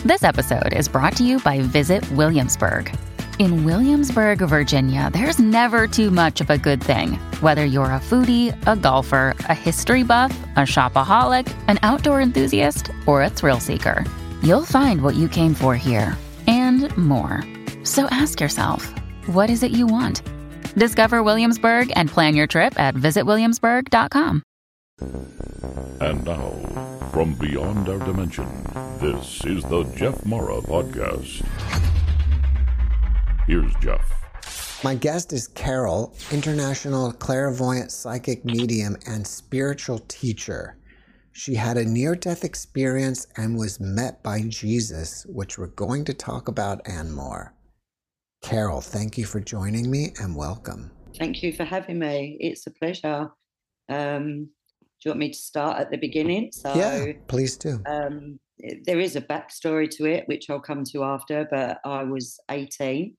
This episode is brought to you by Visit Williamsburg. In Williamsburg, Virginia, there's never too much of a good thing. Whether you're a foodie, a golfer, a history buff, a shopaholic, an outdoor enthusiast, or a thrill seeker, you'll find what you came for here and more. So ask yourself, what is it you want? Discover Williamsburg and plan your trip at visitwilliamsburg.com. And now, from beyond our dimension, this is the Jeff Mara Podcast. Here's Jeff. My guest is Carol, international clairvoyant psychic medium and spiritual teacher. She had a near-death experience and was met by Jesus, which we're going to talk about and more. Carol, thank you for joining me and welcome. Thank you for having me. It's a pleasure. Do you want me to start at the beginning? Yeah, please do. There is a backstory to it, which I'll come to after, but I was 18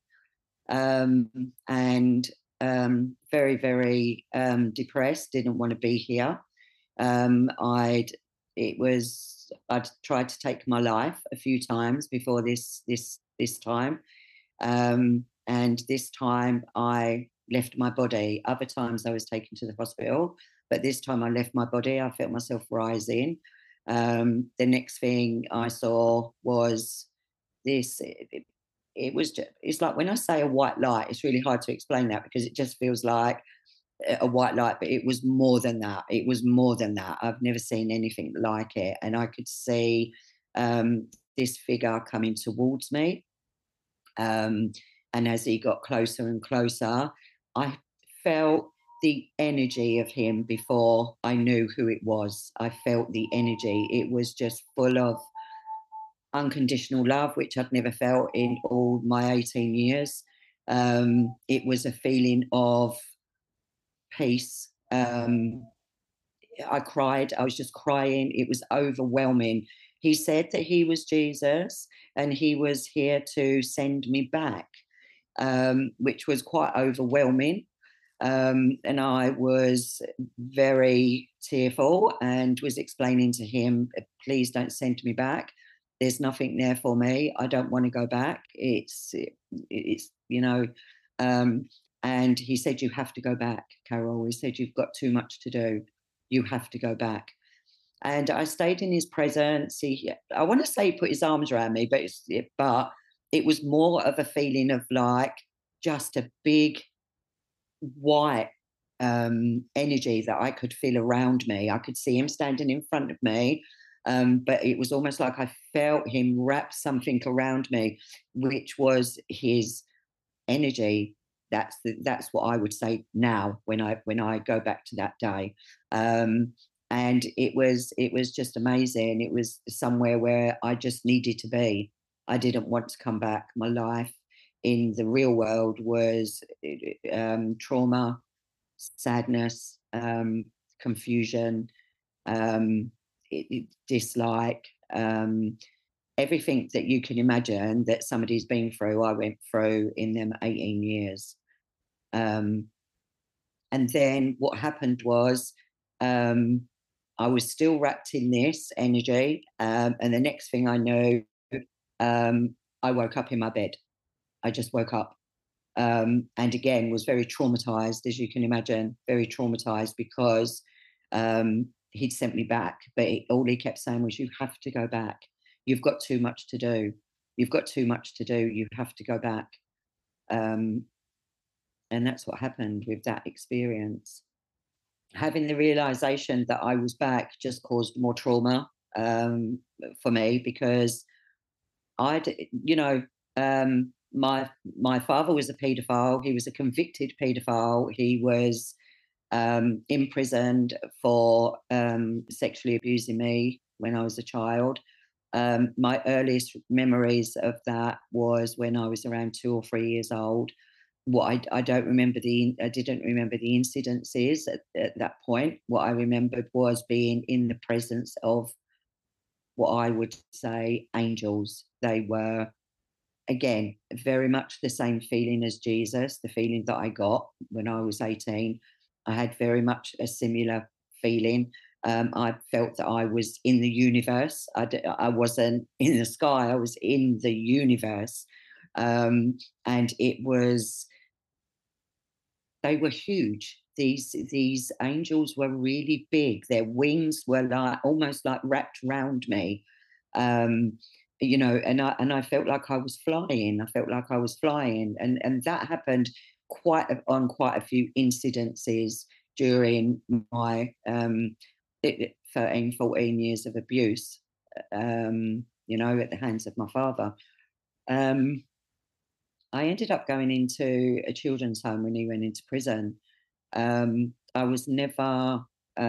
and very, very depressed, didn't want to be here. I'd tried to take my life a few times before this time. And this time I left my body. Other times I was taken to the hospital, but this time I left my body. I felt myself rising. The next thing I saw was this. It's like when I say a white light, it's really hard to explain that because it just feels like a white light, but it was more than that. It was more than that. I've never seen anything like it. And I could see this figure coming towards me. And as he got closer and closer, I felt the energy of him before I knew who it was. I felt the energy. It was just full of unconditional love, which I'd never felt in all my 18 years. It was a feeling of peace. I cried. I was just crying. It was overwhelming. He said that he was Jesus and he was here to send me back, which was quite overwhelming. And I was very tearful and was explaining to him, please don't send me back. There's nothing there for me. I don't want to go back. It's and he said, you have to go back, Carol. He said, you've got too much to do. You have to go back. And I stayed in his presence. I want to say he put his arms around me, but it was more of a feeling of like just a big white energy that I could feel around me. I could see him standing in front of me, but it was almost like I felt him wrap something around me, which was his energy. That's what I would say now when I go back to that day. And it was just amazing. It was somewhere where I just needed to be. I didn't want to come back. My life in the real world was trauma, sadness, confusion, dislike, everything that you can imagine that somebody's been through, I went through in them 18 years. And then what happened was I was still wrapped in this energy. And the next thing I knew, I woke up in my bed. I just woke up. And again, was very traumatized, as you can imagine, very traumatized because he'd sent me back. But all he kept saying was, you have to go back. You've got too much to do. You've got too much to do. You have to go back. And that's what happened with that experience. Having the realization that I was back just caused more trauma for me because my father was a paedophile. He was a convicted paedophile. He was imprisoned for sexually abusing me when I was a child. My earliest memories of that was when I was around 2 or 3 years old. I didn't remember the incidences at that point. What I remembered was being in the presence of what I would say angels. They were, again, very much the same feeling as Jesus, the feeling that I got when I was 18. I had very much a similar feeling. I felt that I was in the universe. I wasn't in the sky. I was in the universe, and they were huge. These angels were really big. Their wings were almost like wrapped around me, and I felt like I was flying. I felt like I was flying, and that happened on quite a few incidences during my 13, 14 years of abuse, at the hands of my father. I ended up going into a children's home when he went into prison. I was never,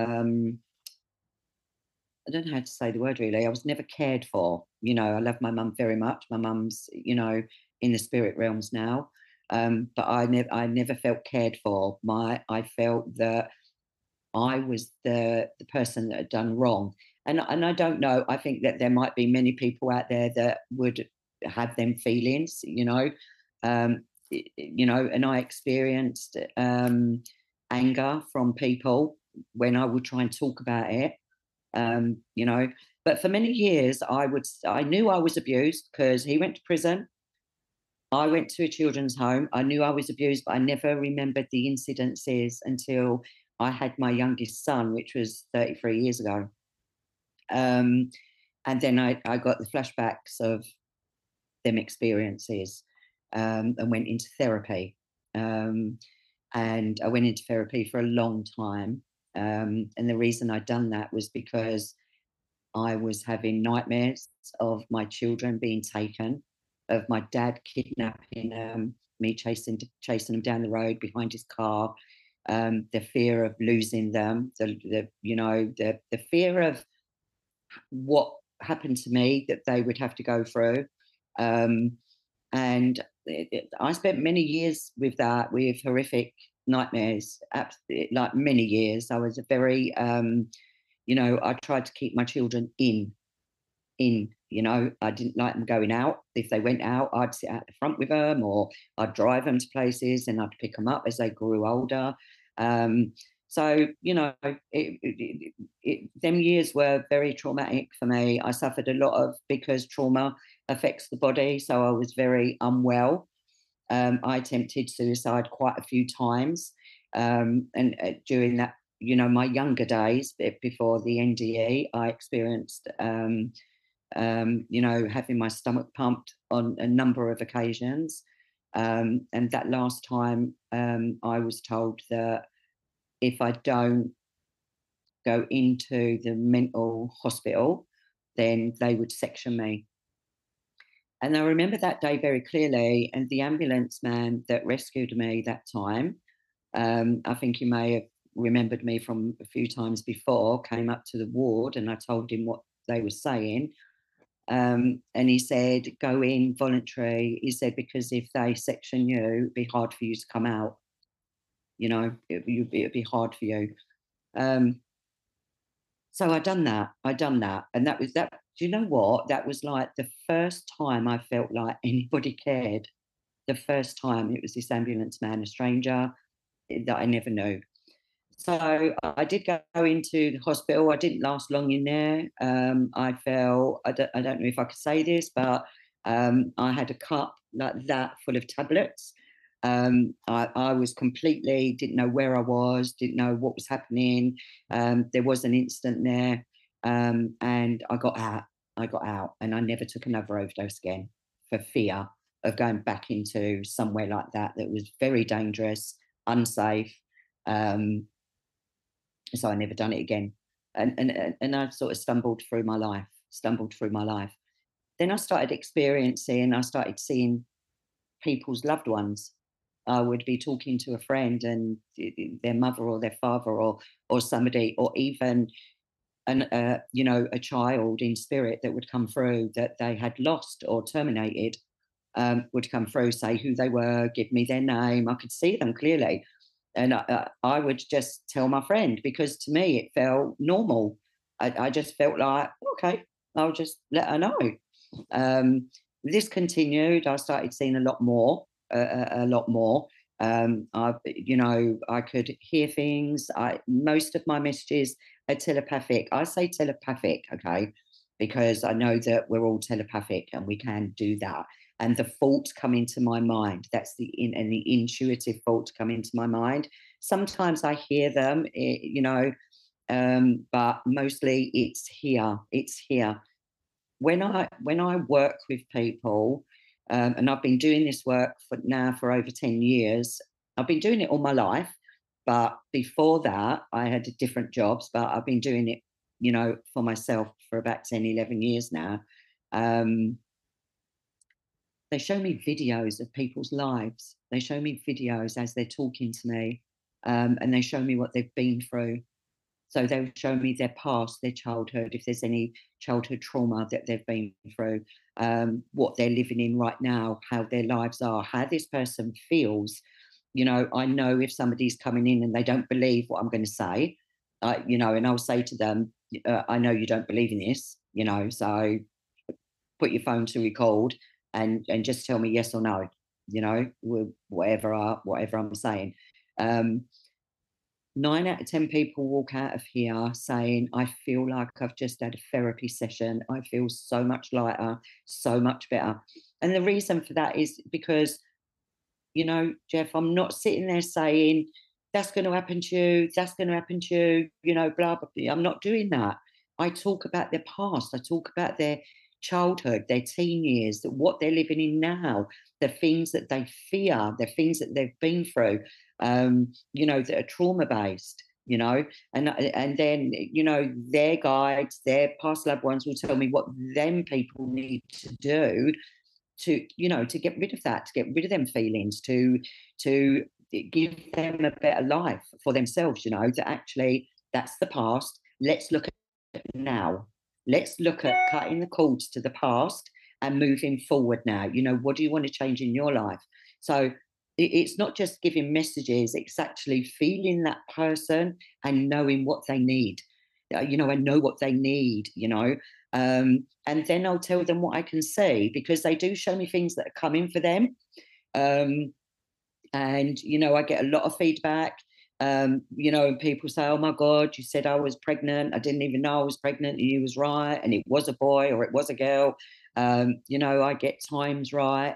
I don't know how to say the word really. I was never cared for. I love my mum very much. My mum's, in the spirit realms now. But I never felt cared for. I felt that I was the person that had done wrong. And I don't know, I think that there might be many people out there that would have them feelings, and I experienced anger from people when I would try and talk about it, but for many years I knew I was abused because he went to prison. I went to a children's home. I knew I was abused, but I never remembered the incidences until I had my youngest son, which was 33 years ago. And then I got the flashbacks of them experiences, and went into therapy. And I went into therapy for a long time. And the reason I'd done that was because I was having nightmares of my children being taken, of my dad kidnapping me, chasing them down the road behind his car, the fear of losing them, the fear of what happened to me that they would have to go through. And I spent many years with that, with horrific nightmares, like many years. I was a very, I tried to keep my children in. I didn't like them going out. If they went out, I'd sit out the front with them, or I'd drive them to places and I'd pick them up as they grew older. So, them years were very traumatic for me. I suffered a lot because trauma affects the body. So I was very unwell. I attempted suicide quite a few times. And during that, my younger days before the NDE, I experienced, having my stomach pumped on a number of occasions. And that last time, I was told that if I don't go into the mental hospital, then they would section me. And I remember that day very clearly. And the ambulance man that rescued me that time, I think he may have remembered me from a few times before, came up to the ward and I told him what they were saying. And he said, go in voluntary. He said, because if they section you, it'd be hard for you to come out. It'd be hard for you. So I done that. And that was that. Do you know what? That was like the first time I felt like anybody cared. The first time it was this ambulance man, a stranger that I never knew. So I did go into the hospital. I didn't last long in there. I felt, I don't know if I could say this, but I had a cup like that full of tablets. I was completely, didn't know where I was, didn't know what was happening. There was an incident there, and I got out and I never took another overdose again for fear of going back into somewhere like that was very dangerous, unsafe. So I never done it again. And I sort of stumbled through my life. Then I started seeing people's loved ones. I would be talking to a friend and their mother or their father or somebody, or even a child in spirit that would come through that they had lost or terminated, would come through, say who they were, give me their name. I could see them clearly. And I would just tell my friend, because to me it felt normal. I just felt like, okay, I'll just let her know. This continued. I started seeing a lot more. I could hear things. Most of my messages a telepathic. I say telepathic, okay, because I know that we're all telepathic and we can do that. And the thoughts come into my mind. That's the intuitive thoughts come into my mind. Sometimes I hear them, but mostly it's here. It's here. When I work with people, and I've been doing this work for over 10 years. I've been doing it all my life, but before that, I had different jobs, but I've been doing it, for myself for about 10, 11 years now. They show me videos of people's lives. They show me videos as they're talking to me, and they show me what they've been through. So they'll show me their past, their childhood, if there's any childhood trauma that they've been through, what they're living in right now, how their lives are, how this person feels. I know if somebody's coming in and they don't believe what I'm going to say, and I'll say to them, I know you don't believe in this, so put your phone to record and just tell me yes or no, whatever I'm saying. 9 out of 10 people walk out of here saying, I feel like I've just had a therapy session. I feel so much lighter, so much better. And the reason for that is because, Jeff, I'm not sitting there saying, that's going to happen to you, that's going to happen to you, blah, blah, blah. I'm not doing that. I talk about their past. I talk about their childhood, their teen years, what they're living in now, the things that they fear, the things that they've been through, that are trauma-based, and then, their guides, their past loved ones will tell me what them people need to do to get rid of that, to get rid of them feelings, to give them a better life for themselves, that actually that's the past. Let's look at now. Let's look at cutting the cords to the past and moving forward now. What do you want to change in your life? So it's not just giving messages, it's actually feeling that person and knowing what they need. I know what they need, and then I'll tell them what I can see, because they do show me things that are coming for them. And, I get a lot of feedback. And people say, oh my God, you said I was pregnant. I didn't even know I was pregnant, and you was right. And it was a boy or it was a girl. I get times right.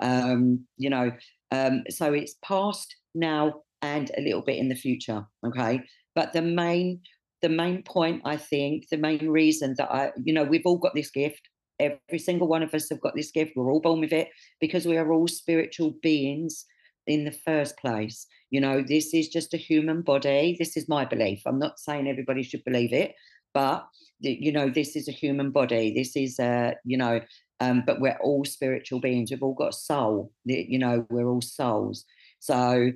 So it's past, now, and a little bit in the future. Okay. But the main point, I think, the main reason that we've all got this gift. Every single one of us have got this gift. We're all born with it because we are all spiritual beings in the first place. This is just a human body. This is my belief. I'm not saying everybody should believe it, but this is a human body. This is but we're all spiritual beings. We've all got a soul. We're all souls. So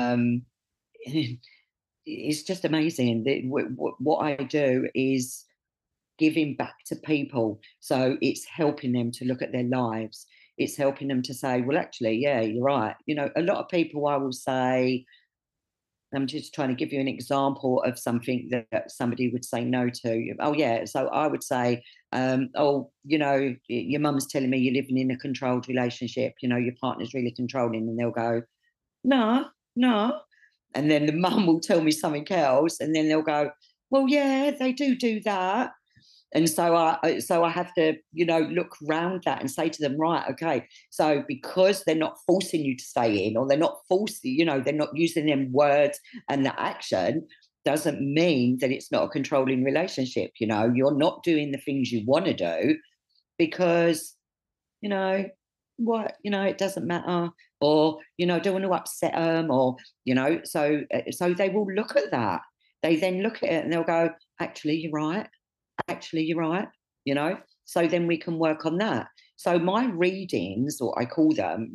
it's just amazing. What I do is giving back to people. So it's helping them to look at their lives. It's helping them to say, well, actually, yeah, you're right. A lot of people, I will say, I'm just trying to give you an example of something that somebody would say no to. Oh, yeah. So I would say, your mum's telling me you're living in a controlled relationship. Your partner's really controlling. And they'll go, no. And then the mum will tell me something else. And then they'll go, well, yeah, they do that. And so I have to, look round that and say to them, right, okay, so because they're not forcing you to stay in, or they're not forcing, they're not using them words and the action, doesn't mean that it's not a controlling relationship. You're not doing the things you want to do because, it doesn't matter, or, don't want to upset them, or, so they will look at that. They then look at it and they'll go, actually, you're right. So then we can work on that. So my readings, or I call them,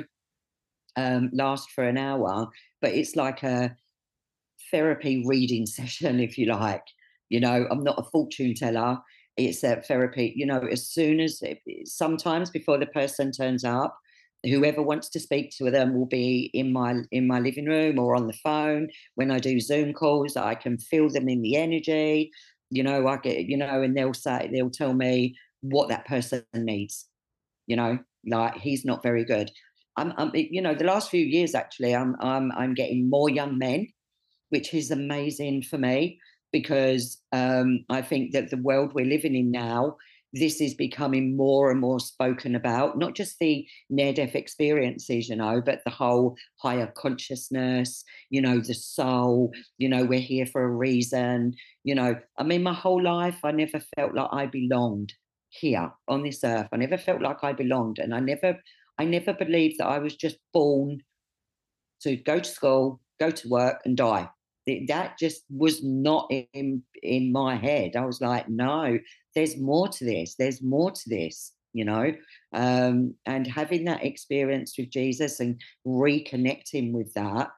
last for an hour, but it's like a therapy reading session, if you like. I'm not a fortune teller. It's a therapy, as soon as, sometimes before the person turns up, whoever wants to speak to them will be in my living room or on the phone. When I do Zoom calls, I can feel them in the energy. I get, and they'll tell me what that person needs, like he's not very good. I'm the last few years, actually, I'm getting more young men, which is amazing for me. because I think that the world we're living in now, this is becoming more and more spoken about, not just the near-death experiences, but the whole higher consciousness, the soul, we're here for a reason. I mean, my whole life, I never felt like I belonged here on this earth. I never felt like I belonged. And I never believed that I was just born to go to school, go to work and die. That just was not in my head. I was like, no, there's more to this. There's more to this, and having that experience with Jesus and reconnecting with that.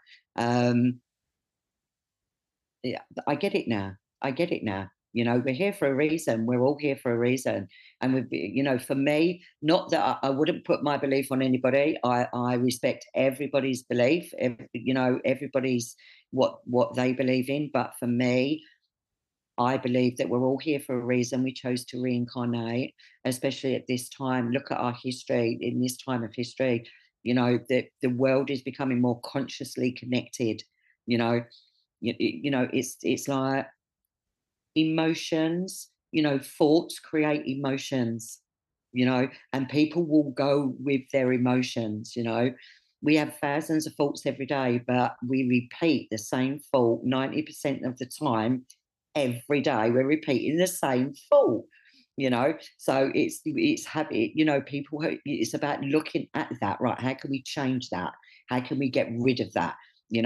Yeah, I get it now. I get it now. We're here for a reason. We're all here for a reason. And for me, not that I wouldn't put my belief on anybody. I respect everybody's belief. Everybody's what they believe in. But for me, I believe that we're all here for a reason. We chose to reincarnate, especially at this time. Look at our history. In this time of history, the world is becoming more consciously connected. It's like emotions, thoughts create emotions, and people will go with their emotions. We have thousands of thoughts every day, but we repeat the same thought 90% of the time. Every day we're repeating the same thought, so it's habit. People, it's about looking at that, right? How can we change that? How can we get rid of that?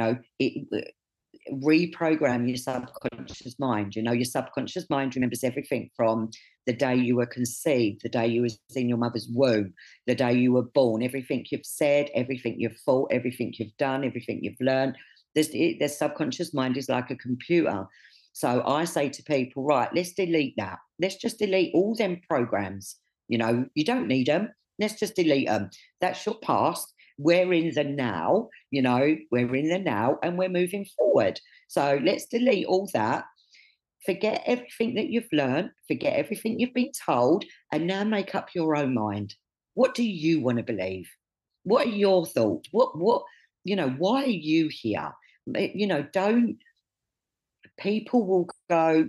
Reprogram your subconscious mind. Your subconscious mind remembers everything from the day you were conceived, the day you were in your mother's womb, the day you were born. Everything you've said, everything you've thought, everything you've done, everything you've learned. Their subconscious mind is like a computer. So I say to people, right, let's delete that. Let's just delete all them programs. You don't need them. Let's just delete them. That's your past. We're in the now, we're in the now and we're moving forward. So let's delete all that. Forget everything that you've learned. Forget everything you've been told. And now make up your own mind. What do you want to believe? What are your thoughts? What, why are you here? Don't. People will go,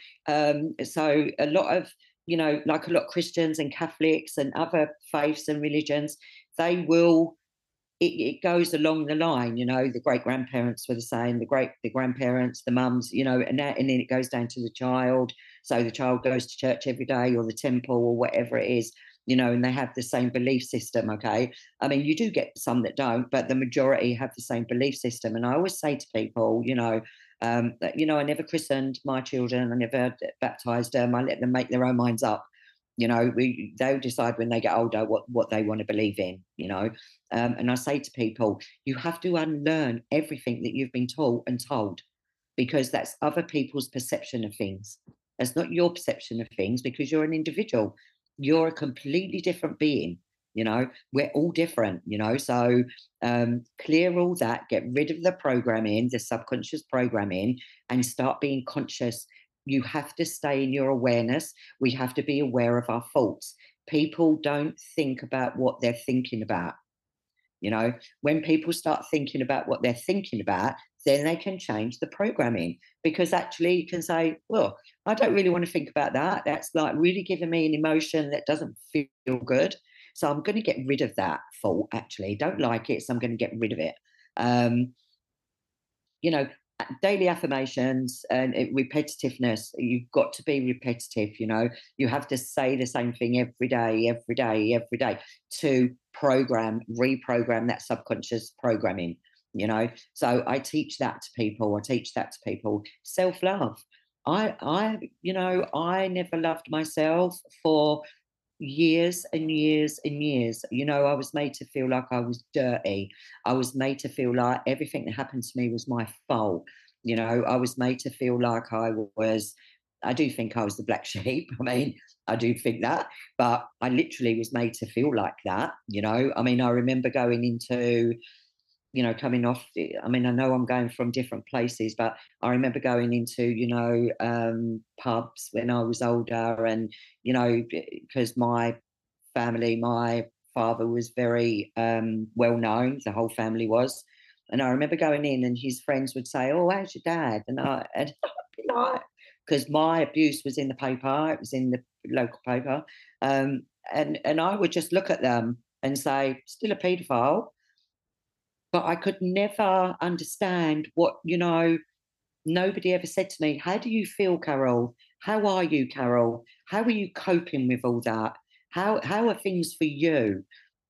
so a lot of, like a lot of Christians and Catholics and other faiths and religions, they will, it goes along the line, the great grandparents were the same, the grandparents, the mums, and then it goes down to the child. So the child goes to church every day or the temple or whatever it is, and they have the same belief system. Okay. I mean, you do get some that don't, but the majority have the same belief system. And I always say to people, that, I never christened my children. I never baptized them. I let them make their own minds up. They'll decide when they get older what they want to believe in, and I say to people, you have to unlearn everything that you've been taught and told, because that's other people's perception of things. That's not your perception of things, because you're an individual. You're a completely different being. We're all different, so clear all that, get rid of the programming, the subconscious programming, and start being conscious. You have to stay in your awareness. We have to be aware of our thoughts. People don't think about what they're thinking about. When people start thinking about what they're thinking about, then they can change the programming, because actually you can say, well, I don't really want to think about that. That's like really giving me an emotion that doesn't feel good. So I'm going to get rid of that thought, actually. Don't like it, so I'm going to get rid of it. Daily affirmations and repetitiveness. You've got to be repetitive, You have to say the same thing every day to reprogram that subconscious programming, So I teach that to people. Self-love. I never loved myself for years and years and years. I was made to feel like I was dirty. I was made to feel like everything that happened to me was my fault. I was made to feel like I do think I was the black sheep. I mean, I do think that, but I literally was made to feel like that. I mean, I remember going into, coming off, I mean, I know I'm going from different places, but I remember going into, pubs when I was older, and, because my family, my father was very well known, the whole family was. And I remember going in and his friends would say, oh, how's your dad? And I'd like, because my abuse was in the paper, it was in the local paper. And I would just look at them and say, still a paedophile. But I could never understand what, nobody ever said to me, how do you feel, Carol? How are you, Carol? How are you coping with all that? How are things for you?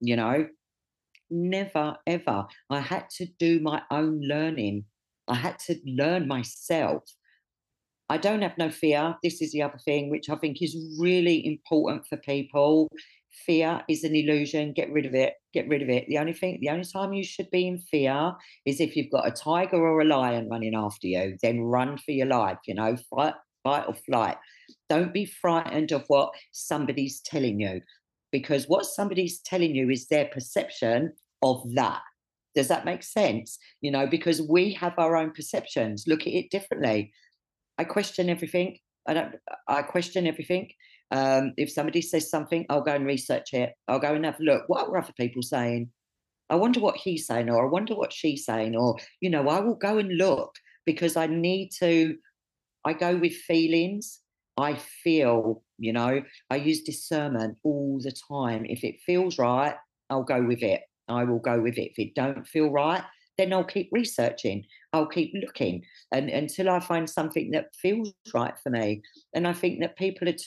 Never, ever. I had to do my own learning. I had to learn myself. I don't have no fear. This is the other thing, which I think is really important for people. Fear is an illusion. Get rid of it. Get rid of it. The only time you should be in fear is if you've got a tiger or a lion running after you. Then run for your life. Fight or flight. Don't be frightened of what somebody's telling you, because what somebody's telling you is their perception of that. Does that make sense? Because we have our own perceptions. Look at it differently. I question everything. I question everything. If somebody says something, I'll go and research it. I'll go and have a look. What are other people saying? I wonder what he's saying, or I wonder what she's saying, or, I will go and look, because I go with feelings. I feel, I use discernment all the time. If it feels right, I'll go with it. I will go with it. If it don't feel right, then I'll keep researching. I'll keep looking until I find something that feels right for me. And I think that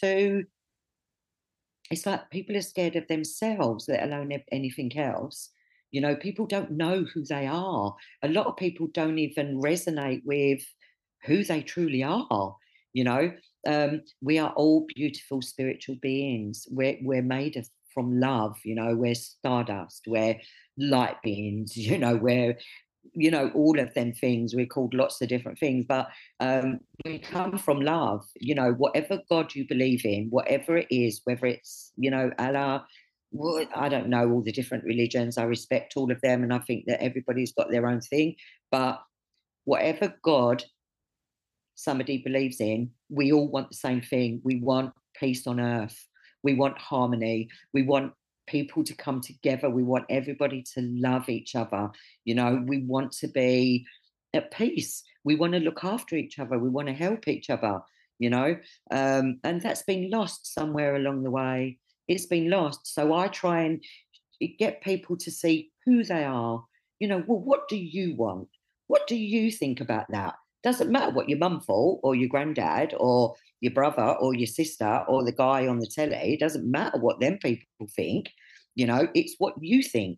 it's like people are scared of themselves, let alone anything else. People don't know who they are. A lot of people don't even resonate with who they truly are. We are all beautiful spiritual beings. We're made from love. We're stardust. We're light beings. We're all of them things. We're called lots of different things, but we come from love. Whatever God you believe in, whatever it is, whether it's Allah. Well, I don't know all the different religions. I respect all of them, and I think that everybody's got their own thing. But whatever God somebody believes in, we all want the same thing. We want peace on earth. We want harmony. We want people to come together. We want everybody to love each other. We want to be at peace. We want to look after each other. We want to help each other, and that's been lost somewhere along the way. It's been lost. So I try and get people to see who they are. Well, what do you want? What do you think about that? Doesn't matter what your mum thought, or your granddad, or your brother, or your sister, or the guy on the telly. It doesn't matter what them people think. It's what you think.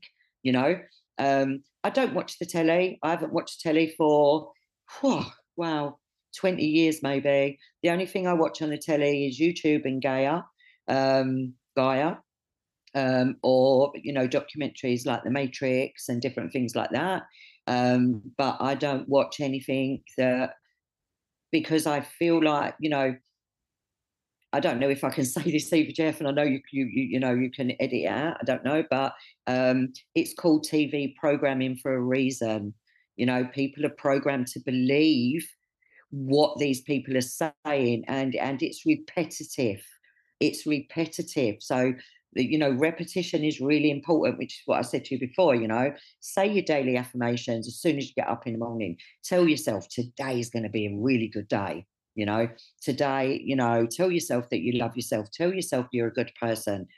I don't watch the telly. I haven't watched telly for 20 years maybe. The only thing I watch on the telly is YouTube and Gaia, or documentaries like The Matrix and different things like that. But I don't watch anything because I feel like, I don't know if I can say this either, Jeff, and I know you can edit it out. I don't know, but it's called TV programming for a reason. People are programmed to believe what these people are saying, and it's repetitive. It's repetitive. So repetition is really important, which is what I said to you before. Say your daily affirmations as soon as you get up in the morning. Tell yourself today is going to be a really good day. Today, tell yourself that you love yourself. Tell yourself you're a good person.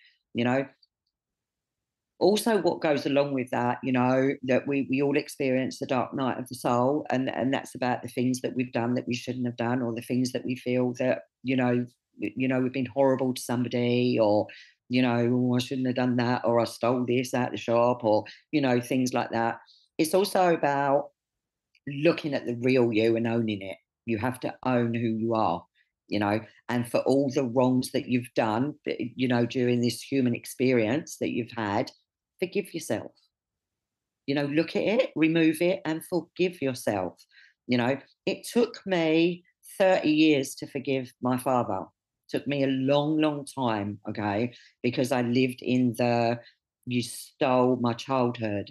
Also, what goes along with that, that we all experience the dark night of the soul, and that's about the things that we've done that we shouldn't have done, or the things that we feel that we've been horrible to somebody, or I shouldn't have done that, or I stole this out the shop, or things like that. It's also about looking at the real you and owning it. You have to own who you are, and for all the wrongs that you've done, during this human experience that you've had, forgive yourself. Look at it, remove it, and forgive yourself. It took me 30 years to forgive my father. Took me a long, long time, okay, because I lived in you stole my childhood.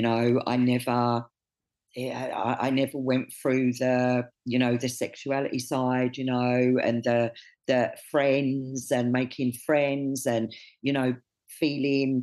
I never went through the sexuality side, and the friends and making friends, and feeling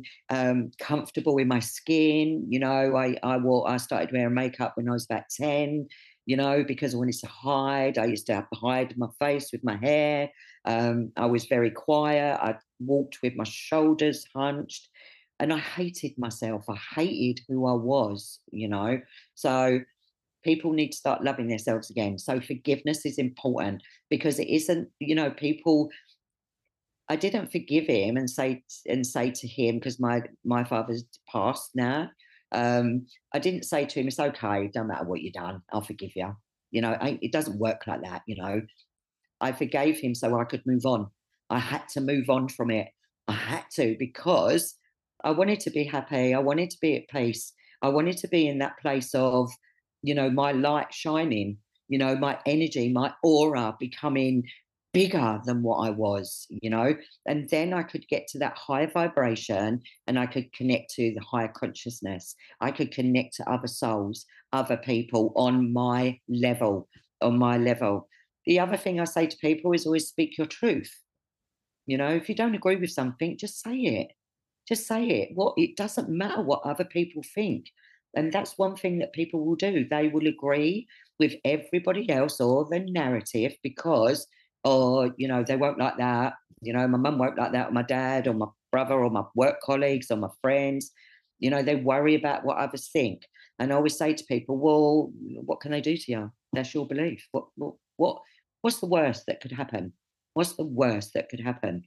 comfortable in my skin. I started wearing makeup when I was about 10. because I wanted to hide. I used to have to hide my face with my hair. I was very quiet. I walked with my shoulders hunched, and I hated myself. I hated who I was. So people need to start loving themselves again. So forgiveness is important, because it isn't, people. I didn't forgive him and say to him, because my father's passed now. I didn't say to him, "It's okay, don't matter what you've done, I'll forgive you." It doesn't work like that. I forgave him so I could move on. I had to move on from it. I had to, because I wanted to be happy. I wanted to be at peace. I wanted to be in that place of, my light shining, my energy, my aura becoming bigger than what I was. And then I could get to that higher vibration, and I could connect to the higher consciousness. I could connect to other souls, other people on my level. The other thing I say to people is always speak your truth. If you don't agree with something, just say it. Just say it. It doesn't matter what other people think. And that's one thing that people will do. They will agree with everybody else or the narrative, because, they won't like that. My mum won't like that, or my dad, or my brother, or my work colleagues, or my friends. They worry about what others think. And I always say to people, well, what can they do to you? That's your belief. What's the worst that could happen? What's the worst that could happen?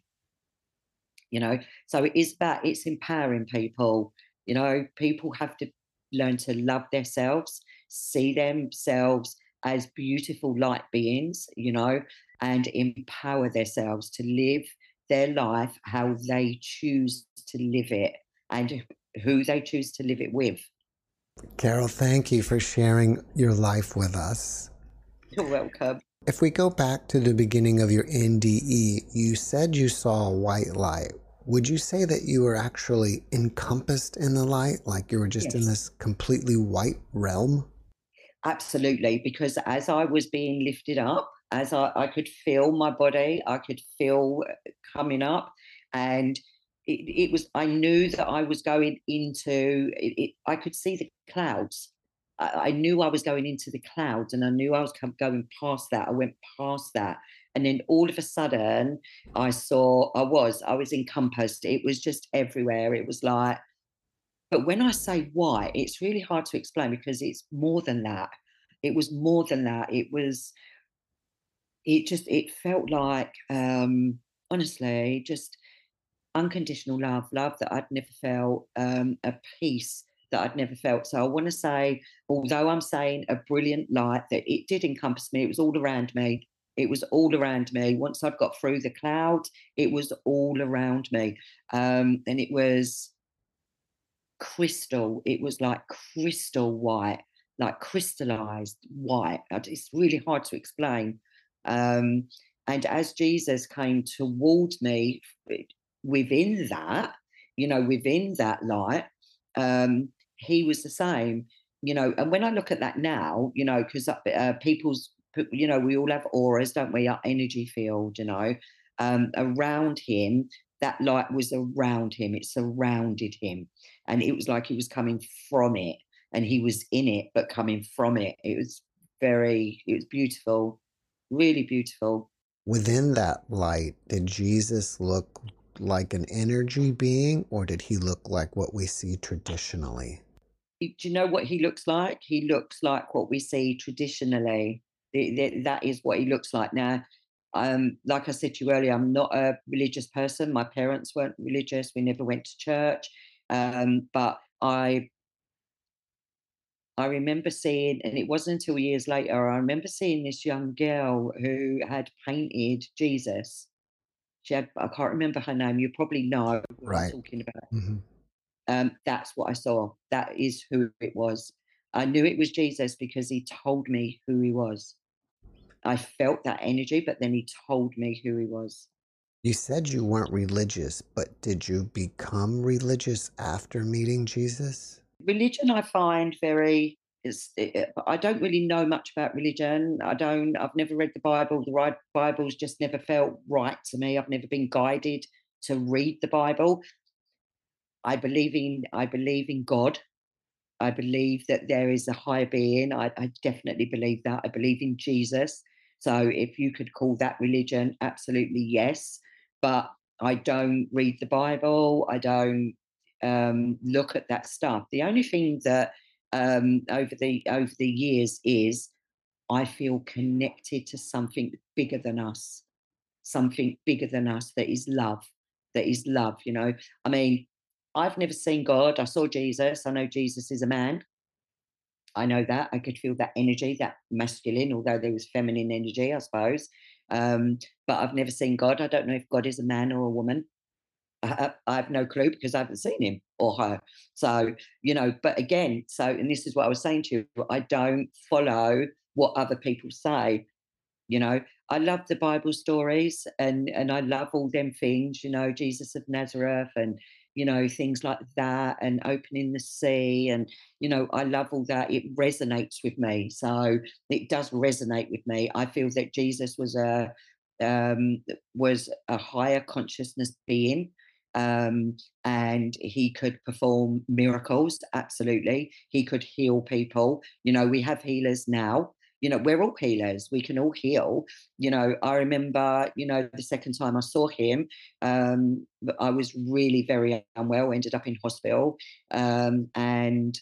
So it's empowering people. People have to learn to love themselves, see themselves as beautiful light beings, and empower themselves to live their life how they choose to live it, and who they choose to live it with. Carol, thank you for sharing your life with us. You're welcome. If we go back to the beginning of your NDE, you said you saw a white light. Would you say that you were actually encompassed in the light, like you were just in this completely white realm? Absolutely, because as I was being lifted up, as I could feel my body, I could feel coming up, and it was, I knew that I was going into it. I could see the clouds. I knew I was going into the clouds, and I knew I was going past that. I went past that. And then all of a sudden, I was encompassed. It was just everywhere. It was like, but when I say why, it's really hard to explain, because it's more than that. It was more than that. It felt like, honestly, just unconditional love that I'd never felt, a peace that I'd never felt. So I want to say, although I'm saying a brilliant light, that it did encompass me. It was all around me. It was all around me. Once I'd got through the cloud, it was all around me. And it was crystal. It was like crystal white, like crystallized white. It's really hard to explain. And as Jesus came towards me within that light, he was the same. And when I look at that now, because we all have auras, don't we? Our energy field, around him, that light was around him. It surrounded him, and it was like he was coming from it, and he was in it, but coming from it. It was beautiful, really beautiful. Within that light, did Jesus look like an energy being, or did he look like what we see traditionally? Do you know what he looks like? He looks like what we see traditionally. That is what he looks like. Now, like I said to you earlier, I'm not a religious person. My parents weren't religious. We never went to church. But I remember seeing, and it wasn't until years later, I remember seeing this young girl who had painted Jesus. I can't remember her name. You probably know what I'm talking about. Mm-hmm. That's what I saw. That is who it was. I knew it was Jesus because he told me who he was. I felt that energy, but then he told me who he was. You said you weren't religious, but did you become religious after meeting Jesus? Religion, I find I don't really know much about religion. I've never read the Bible. The Bible's just never felt right to me. I've never been guided to read the Bible. I believe in God. I believe that there is a higher being. I definitely believe that. I believe in Jesus. So if you could call that religion, absolutely yes. But I don't read the Bible. I don't look at that stuff. The only thing that over the years is I feel connected to something bigger than us, something bigger than us that is love, that is love. I mean, I've never seen God. I saw Jesus. I know Jesus is a man. I know that. I could feel that energy, that masculine, although there was feminine energy, I suppose. But I've never seen God. I don't know if God is a man or a woman. I have no clue because I haven't seen him or her. So, but again, and this is what I was saying to you, I don't follow what other people say. I love the Bible stories, and I love all them things, Jesus of Nazareth, and things like that, and opening the sea, and I love all that. It resonates with me. So it does resonate with me. I feel that Jesus um, was a higher consciousness being. And he could perform miracles. Absolutely. He could heal people. We have healers now. We're all healers. We can all heal. I remember, the second time I saw him, I was really very unwell, ended up in hospital. And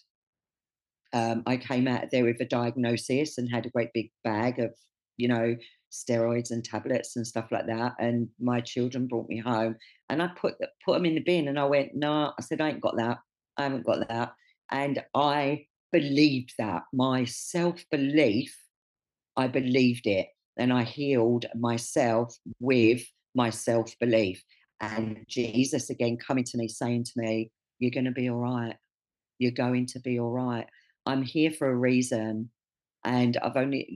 I came out there with a diagnosis and had a great big bag of, steroids and tablets and stuff like that. And my children brought me home, and I put them in the bin, and I went, no, I said, I ain't got that. I haven't got that. And I believed that. My self-belief, I believed it, and I healed myself with my self-belief. And Jesus again coming to me, saying to me, you're going to be all right. You're going to be all right. I'm here for a reason. And I've only,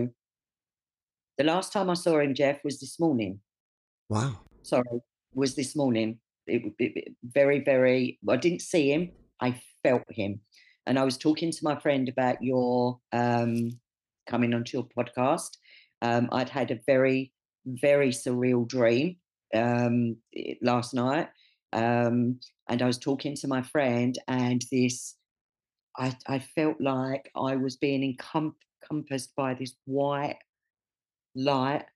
the last time I saw him, Jeff, was this morning. Wow. Sorry, was this morning. It very, very, I didn't see him. I felt him. And I was talking to my friend about your coming onto your podcast. I'd had a very, very surreal dream last night. And I was talking to my friend, and I felt like I was being encompassed by this white light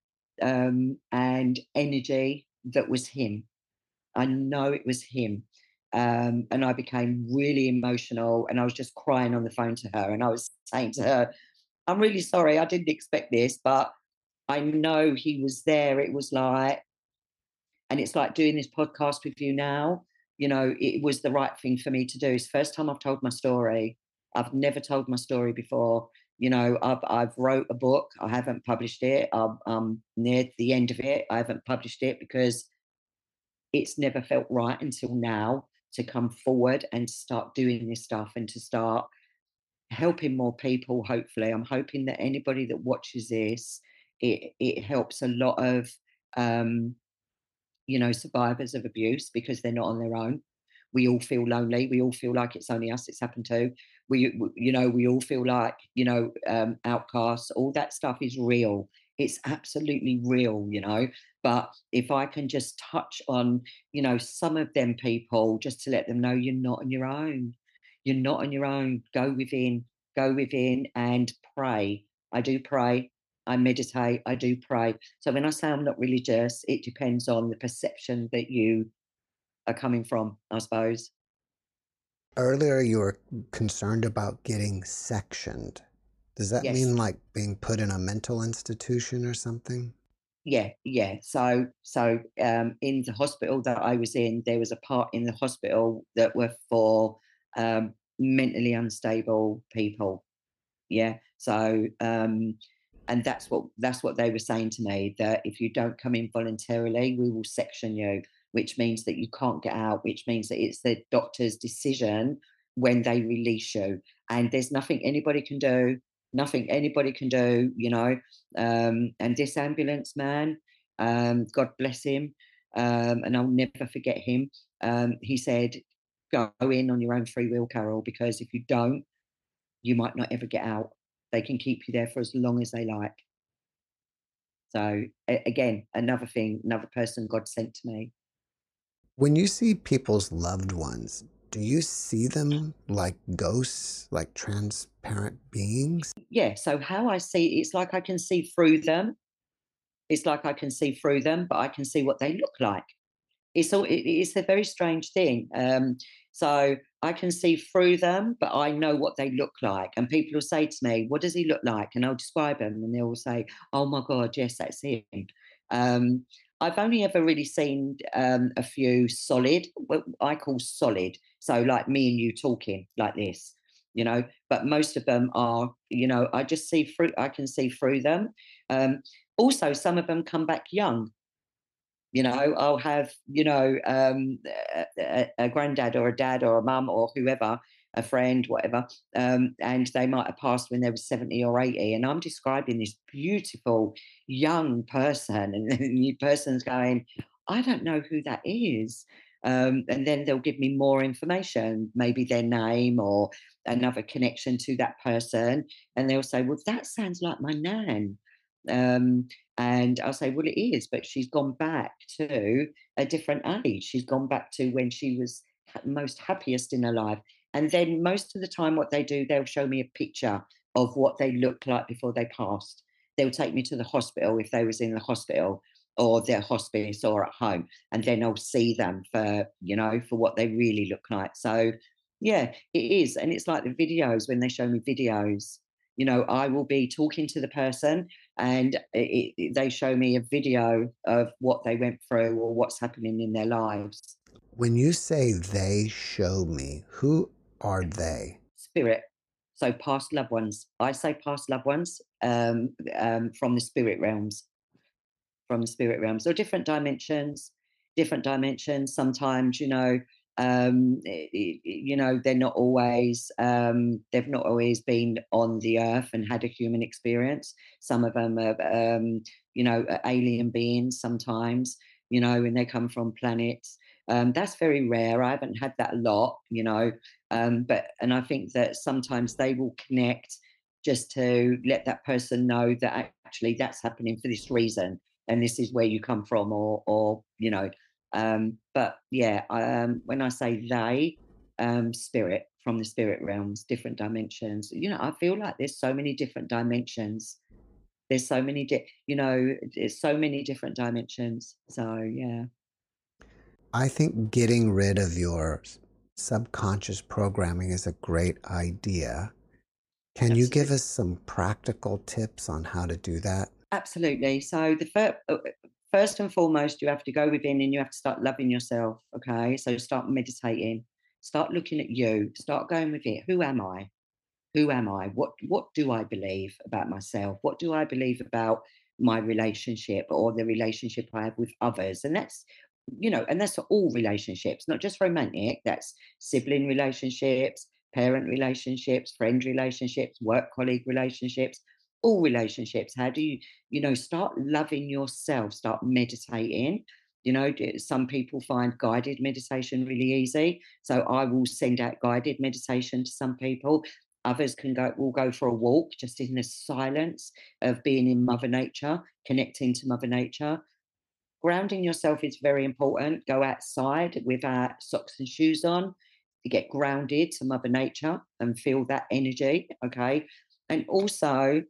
and energy that was him. I know it was him. And I became really emotional, and I was just crying on the phone to her. And I was saying to her, I'm really sorry. I didn't expect this, but I know he was there. It was like, and it's like doing this podcast with you now. It was the right thing for me to do. It's the first time I've told my story. I've never told my story before. I've wrote a book. I haven't published it. I'm near the end of it. I haven't published it because it's never felt right until now to come forward and start doing this stuff and to start helping more people. Hopefully, I'm hoping that anybody that watches this, it helps a lot of survivors of abuse, because they're not on their own. We all feel lonely. We all feel like it's only us it's happened to. We all feel like, outcasts. All that stuff is real. It's absolutely real, But if I can just touch on, some of them people, just to let them know you're not on your own. You're not on your own. Go within and pray. I do pray. I meditate, I do pray. So when I say I'm not religious, it depends on the perception that you are coming from, I suppose. Earlier, you were concerned about getting sectioned. Does that Yes. mean like being put in a mental institution or something? Yeah. So in the hospital that I was in, there was a part in the hospital that were for mentally unstable people. Yeah. So and that's what they were saying to me, that if you don't come in voluntarily, we will section you, which means that you can't get out, which means that it's the doctor's decision when they release you, and there's nothing anybody can do. And this ambulance man, God bless him, and I'll never forget him. He said, go in on your own free will, Carol, because if you don't, you might not ever get out. They can keep you there for as long as they like. So again, another thing, another person God sent to me. When you see people's loved ones Do you see them like ghosts, like transparent beings? Yeah. So how I see it's like I can see through them. It's like I can see through them, but I can see what they look like. It's a very strange thing. So I can see through them, but I know what they look like. And people will say to me, "What does he look like?" And I'll describe him, and they'll say, "Oh my God, yes, that's him." Um, I've only ever really seen a few solid, what I call solid. So like me and you talking like this, But most of them are, I just see through. I can see through them. Um, Also, some of them come back young. I'll have, a granddad or a dad or a mum or whoever, a friend, whatever, and they might have passed when they were 70 or 80. And I'm describing this beautiful young person, and the person's going, I don't know who that is. And then they'll give me more information, maybe their name or another connection to that person. And they'll say, well, that sounds like my nan. Um, and I'll say, well, it is, but she's gone back to a different age. She's gone back to when she was most happiest in her life. And then most of the time, what they do, they'll show me a picture of what they looked like before they passed. They'll take me to the hospital if they was in the hospital or their hospice or at home. And then I'll see them for what they really look like. So, yeah, it is. And it's like the videos when they show me videos. I will be talking to the person and they show me a video of what they went through or what's happening in their lives. When you say they show me, who are they? Spirit. So past loved ones. I say past loved ones from the spirit realms. From the spirit realms or different dimensions. Sometimes, they're not always they've not always been on the earth and had a human experience. Some of them are alien beings sometimes, and they come from planets. That's very rare. I haven't had that a lot, but I think that sometimes they will connect just to let that person know that actually that's happening for this reason and this is where you come from, or but yeah, when I say they, spirit, from the spirit realms, different dimensions. I feel like there's so many different dimensions. There's so many, there's so many different dimensions. So yeah, I think getting rid of your subconscious programming is a great idea. Can you give us some practical tips on how to do that? Absolutely. So the first and foremost, you have to go within and you have to start loving yourself. Okay, so start meditating, start looking at you, start going with it. Who am I? Who am I? What do I believe about myself? What do I believe about my relationship or the relationship I have with others? And that's for all relationships, not just romantic. That's sibling relationships, parent relationships, friend relationships, work colleague relationships, all relationships. How do you start loving yourself, start meditating. Some people find guided meditation really easy. So I will send out guided meditation to some people. Others will go for a walk just in the silence of being in Mother Nature, connecting to Mother Nature. Grounding yourself is very important. Go outside without socks and shoes on to get grounded to Mother Nature and feel that energy. Okay. And also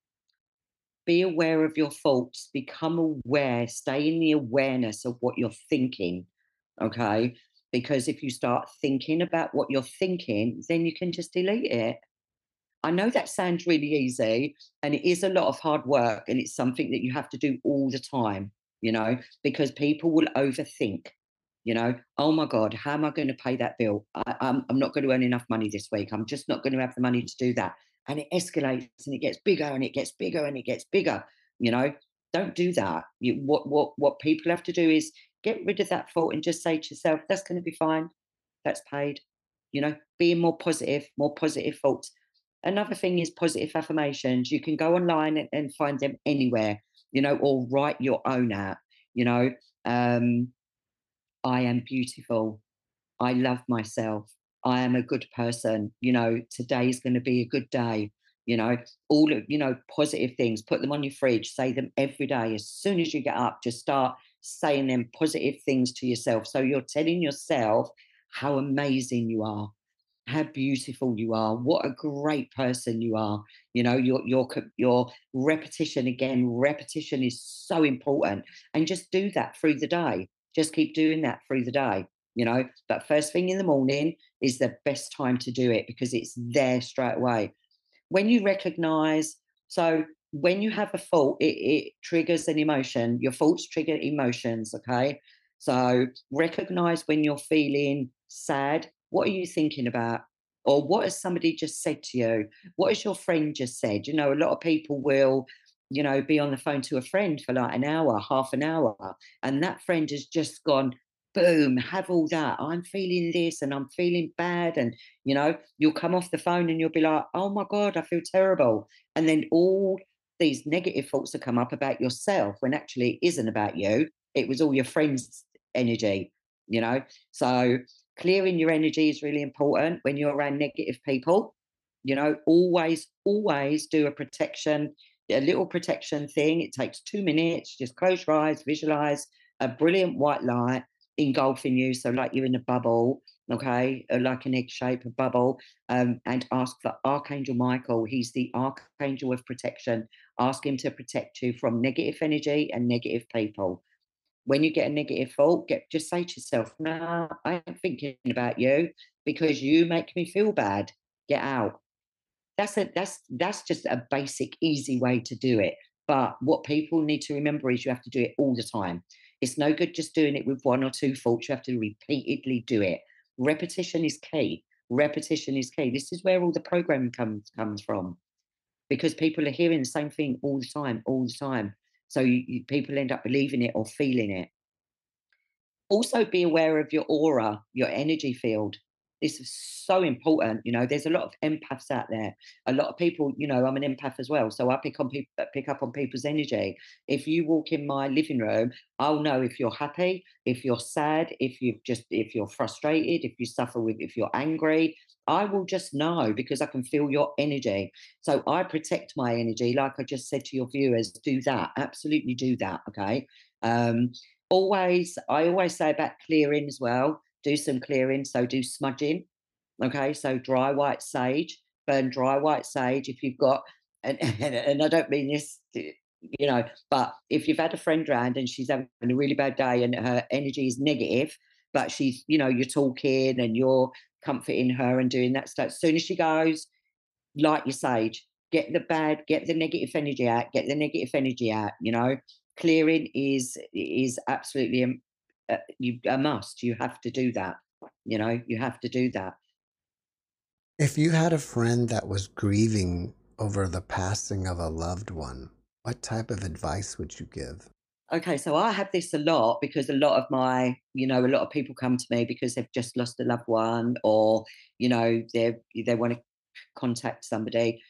be aware of your thoughts, become aware, stay in the awareness of what you're thinking. Okay. Because if you start thinking about what you're thinking, then you can just delete it. I know that sounds really easy and it is a lot of hard work and it's something that you have to do all the time, because people will overthink, oh my God, how am I going to pay that bill? I'm not going to earn enough money this week. I'm just not going to have the money to do that. And it escalates and it gets bigger and it gets bigger and it gets bigger, Don't do that. What people have to do is get rid of that thought and just say to yourself, that's going to be fine. That's paid, being more positive thoughts. Another thing is positive affirmations. You can go online and find them anywhere, or write your own out, I am beautiful. I love myself. I am a good person. Today's going to be a good day. All of, positive things, put them on your fridge, say them every day. As soon as you get up, just start saying them positive things to yourself. So you're telling yourself, how amazing you are, how beautiful you are, what a great person you are. You know, your repetition, again, repetition is so important. And just do that through the day. Just keep doing that through the day, you know. But first thing in the morning is the best time to do it, because it's there straight away. When you recognize, so when you have a thought, it triggers an emotion. Your thoughts trigger emotions, okay? So recognize when you're feeling sad. What are you thinking about? Or what has somebody just said to you? What has your friend just said? You know, a lot of people will, you know, be on the phone to a friend for like an hour, half an hour, and that friend has just gone, boom, have all that. I'm feeling this and I'm feeling bad. And, you know, you'll come off the phone and you'll be like, oh my God, I feel terrible. And then all these negative thoughts will come up about yourself, when actually it isn't about you. It was all your friends' energy, you know. So clearing your energy is really important when you're around negative people. You know, always do a little protection thing. It takes 2 minutes. Just close your eyes, visualize a brilliant white light engulfing you. So like you're in a bubble, okay, like an egg shape, a bubble, and ask for Archangel Michael. He's the archangel of protection. Ask him to protect you from negative energy and negative people. When you get a negative thought, just say to yourself, no, I ain't thinking about you because you make me feel bad. Get out. That's just a basic, easy way to do it. But what people need to remember is you have to do it all the time. It's no good just doing it with one or two thoughts. You have to repeatedly do it. Repetition is key. Repetition is key. This is where all the programming comes from, because people are hearing the same thing all the time, all the time. So people end up believing it or feeling it. Also, be aware of your aura, your energy field. This is so important. You know, there's a lot of empaths out there. A lot of people, you know, I'm an empath as well, so I pick up on people's energy. If you walk in my living room, I'll know if you're happy, if you're sad, if you're frustrated, if you're angry. I will just know because I can feel your energy. So I protect my energy, like I just said to your viewers. Do that, absolutely do that. Okay. Um, I always say about clearing as well. Do some clearing. So do smudging. Okay. So dry white sage, burn dry white sage if you've got, and I don't mean this, you know, but if you've had a friend round and she's having a really bad day and her energy is negative, but she's, you know, you're talking and you're comforting her and doing that stuff. As soon as she goes, light your sage, get the negative energy out, you know. Clearing is absolutely a must. You have to do that, you know, you have to do that. If you had a friend that was grieving over the passing of a loved one, what type of advice would you give? Okay, so I have this a lot because a lot of people come to me because they've just lost a loved one, or, you know, they want to contact somebody.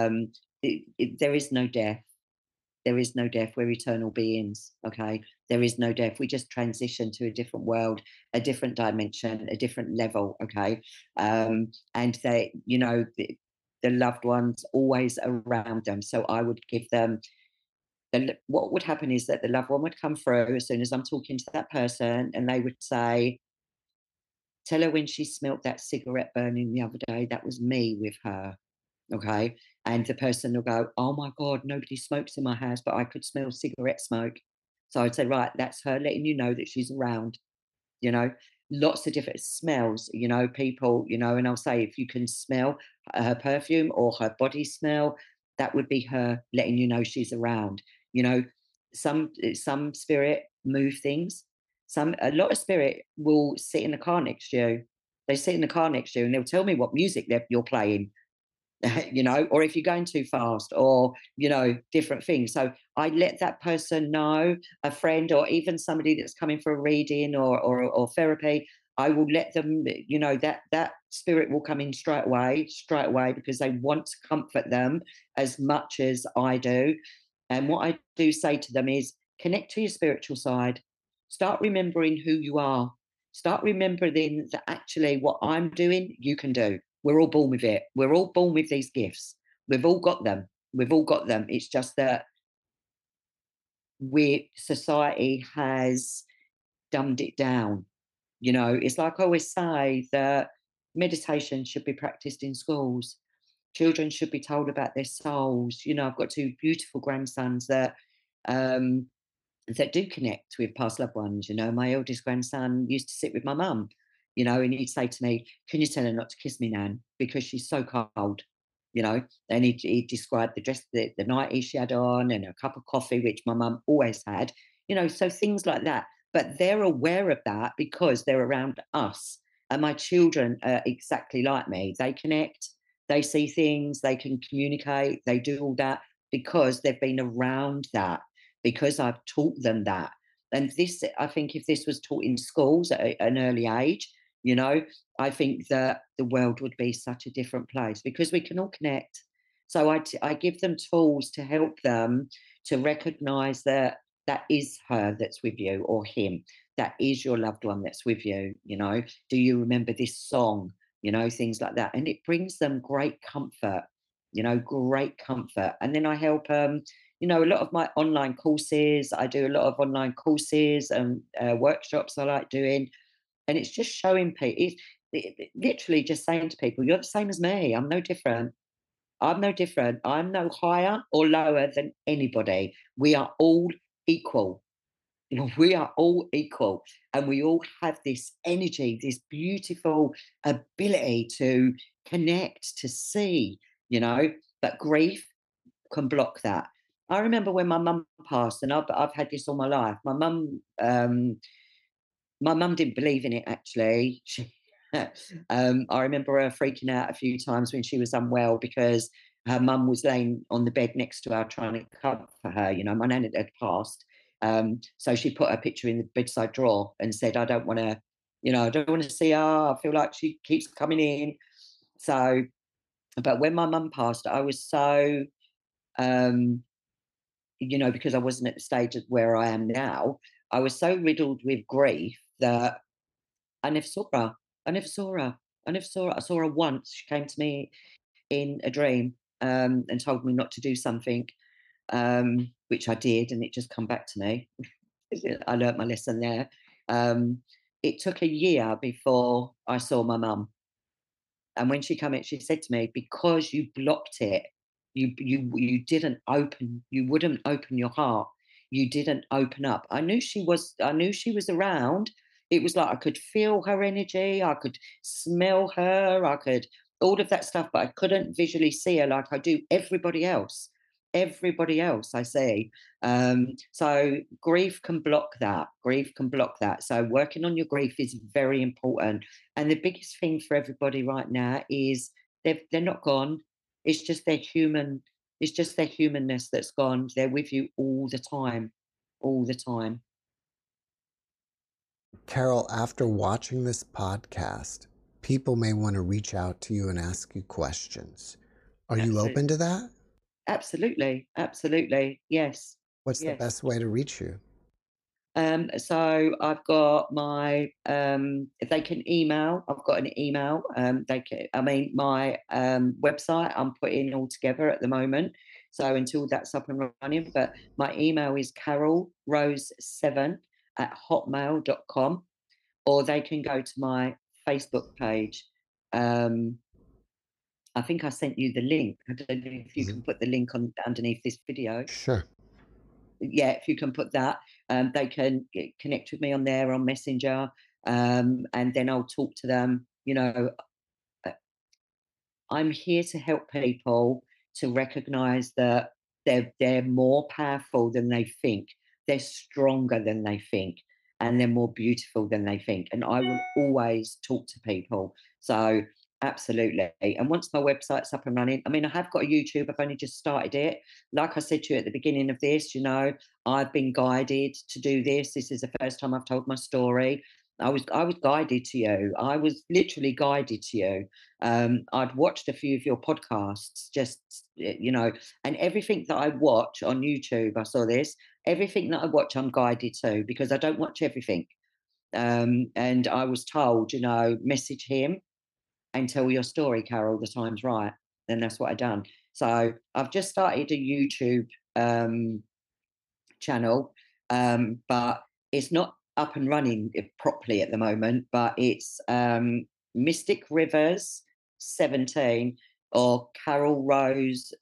There is no death. There is no death. We're eternal beings. Okay. There is no death. We just transition to a different world, a different dimension, a different level. Okay. And they, you know, the loved ones always around them. So I would give them, what would happen is that the loved one would come through as soon as I'm talking to that person, and they would say, tell her when she smelt that cigarette burning the other day, that was me with her. Okay. And the person will go, oh my God, nobody smokes in my house, but I could smell cigarette smoke. So I'd say, right, that's her letting you know that she's around, you know, lots of different smells, you know, people, you know, and I'll say, if you can smell her perfume or her body smell, that would be her letting you know she's around. You know, some spirit move things. A lot of spirit will sit in the car next to you. They sit in the car next to you and they'll tell me what music you're playing. You know, or if you're going too fast, or, you know, different things. So I let that person know, a friend or even somebody that's coming for a reading or therapy. I will let them, you know, that spirit will come in straight away, because they want to comfort them as much as I do. And what I do say to them is, connect to your spiritual side. Start remembering who you are. Start remembering that actually what I'm doing, you can do. We're all born with it. We're all born with these gifts. We've all got them. We've all got them. It's just that society has dumbed it down. You know, it's like I always say that meditation should be practiced in schools. Children should be told about their souls. You know, I've got two beautiful grandsons um, that do connect with past loved ones. You know, my eldest grandson used to sit with my mum, you know, and he'd say to me, "Can you tell her not to kiss me, Nan, because she's so cold?" You know, and he described the dress, the nightie she had on, and a cup of coffee, which my mum always had. You know, so things like that. But they're aware of that because they're around us. And my children are exactly like me. They connect, they see things, they can communicate, they do all that because they've been around that, because I've taught them that. And this, I think, if this was taught in schools at an early age, you know, I think that the world would be such a different place because we can all connect. So I give them tools to help them to recognize that that is her that's with you, or him. That is your loved one that's with you. You know, do you remember this song? You know, things like that. And it brings them great comfort, you know, great comfort. And then I help you know, a lot of my online courses, I do a lot of online courses and workshops I like doing. And it's just showing people, literally just saying to people, you're the same as me. I'm no different. I'm no different. I'm no higher or lower than anybody. We are all equal. You know, we are all equal. And we all have this energy, this beautiful ability to connect, to see, you know, but grief can block that. I remember when my mum passed, and I've had this all my life. My mum didn't believe in it, actually. I remember her freaking out a few times when she was unwell because her mum was laying on the bed next to her trying to cover for her. You know, my nan had passed. So she put her picture in the bedside drawer and said, I don't want to, you know, I don't want to see her. I feel like she keeps coming in. So, but when my mum passed, I was so, you know, because I wasn't at the stage of where I am now, I was so riddled with grief that I never saw her. I never saw her. I never saw her. I saw her once. She came to me in a dream and told me not to do something, which I did, and it just come back to me. I learnt my lesson there. It took a year before I saw my mum. And when she came in, she said to me, because you blocked it, you didn't open, you wouldn't open your heart. You didn't open up. I knew she was around. It was like I could feel her energy, I could smell her, I could all of that stuff, but I couldn't visually see her like I do everybody else. Everybody else I see. So grief can block that. Grief can block that. So working on your grief is very important. And the biggest thing for everybody right now is they're not gone. It's just their human. It's just their humanness that's gone. They're with you all the time, all the time. Carol, after watching this podcast, people may want to reach out to you and ask you questions. Are you open to that? Absolutely, absolutely, yes. What's the best way to reach you? So I've got my if they can email, I've got an email. My website I'm putting all together at the moment. So until that's up and running, but my email is carolrose7@hotmail.com, or they can go to my Facebook page. I think I sent you the link. I don't know if you can put the link on underneath this video. Sure. Yeah, if you can put that, they can connect with me on there on Messenger, and then I'll talk to them. You know, I'm here to help people to recognise that they're more powerful than they think. They're stronger than they think, and they're more beautiful than they think. And I will always talk to people. So absolutely. And once my website's up and running, I mean, I have got a YouTube. I've only just started it. Like I said to you at the beginning of this, you know, I've been guided to do this. This is the first time I've told my story. I was guided to you. I was literally guided to you. I'd watched a few of your podcasts, just, you know, and everything that I watch on YouTube, I saw this, everything that I watch, I'm guided to, because I don't watch everything. And I was told, you know, message him and tell your story, Carol, the time's right. And that's what I done. So I've just started a YouTube channel, but it's not up and running properly at the moment, but it's Mystic Rivers 17 or Carol Rose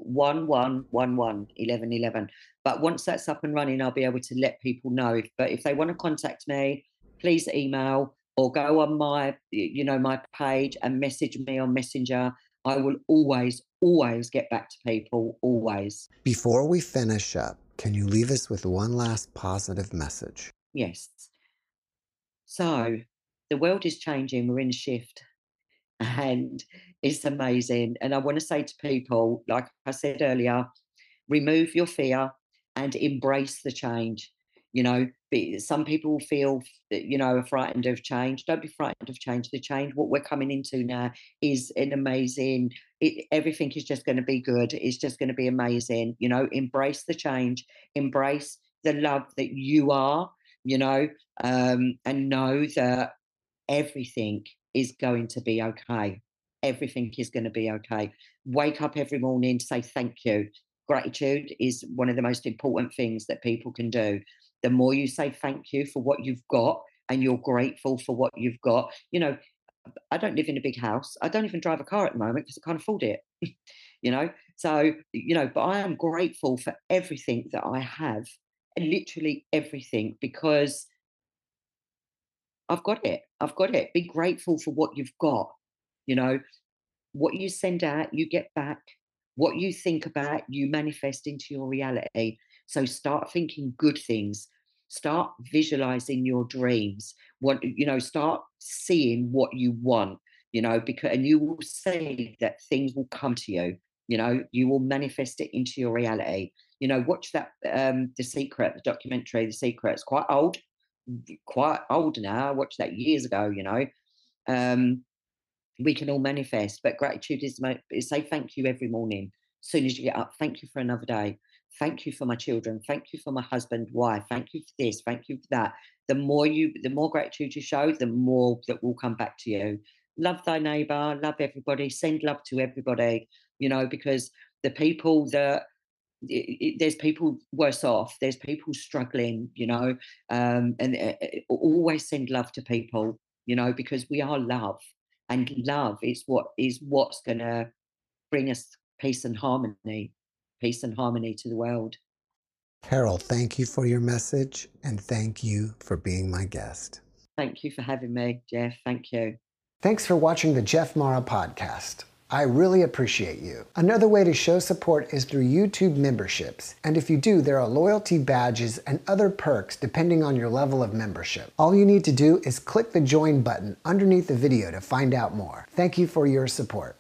1111. But once that's up and running, I'll be able to let people know. But if they want to contact me, please email or go on my, my page and message me on Messenger. I will always get back to people, always. Before we finish up, can you leave us with one last positive message? Yes. So the world is changing. We're in a shift and it's amazing. And I want to say to people, like I said earlier, remove your fear and embrace the change. Some people feel that, are frightened of change. Don't be frightened of change. The change, what we're coming into now is an amazing, everything is just going to be good. It's just going to be amazing. Embrace the change, embrace the love that you are, and know that everything is going to be okay. Everything is going to be okay. Wake up every morning, say thank you. Gratitude is one of the most important things that people can do. The more you say thank you for what you've got and you're grateful for what you've got, I don't live in a big house. I don't even drive a car at the moment because I can't afford it, So, but I am grateful for everything that I have, literally everything, because I've got it. I've got it. Be grateful for what you've got. What you send out, you get back. What you think about, you manifest into your reality. So start thinking good things. Start visualizing your dreams. Start seeing what you want, and you will see that things will come to you. You will manifest it into your reality. Watch that, The Secret, the documentary, The Secret. It's quite old now. I watched that years ago, we can all manifest, but gratitude is say thank you every morning. As soon as you get up, thank you for another day. Thank you for my children. Thank you for my husband, wife. Thank you for this. Thank you for that. The more gratitude you show, the more that will come back to you. Love thy neighbor, love everybody, send love to everybody, because the people that, there's people worse off, there's people struggling, and always send love to people, because we are love. And love is what's going to bring us peace and harmony to the world. Carol, thank you for your message, and thank you for being my guest. Thank you for having me, Jeff. Thank you. Thanks for watching the Jeff Mara podcast. I really appreciate you. Another way to show support is through YouTube memberships. And if you do, there are loyalty badges and other perks depending on your level of membership. All you need to do is click the join button underneath the video to find out more. Thank you for your support.